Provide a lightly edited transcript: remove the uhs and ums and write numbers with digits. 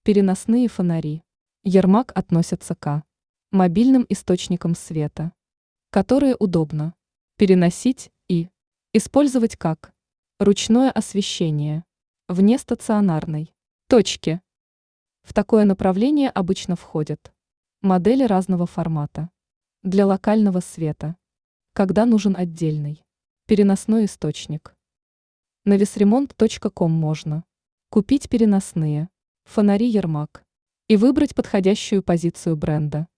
Переносные фонари. Ярмак относятся к мобильным источникам света, которые удобно переносить и использовать как ручное освещение вне стационарной точки. В такое направление обычно входят модели разного формата для локального света, когда нужен отдельный переносной источник. На весремонт.ком можно купить переносные фонари Ярмак и выбрать подходящую позицию бренда.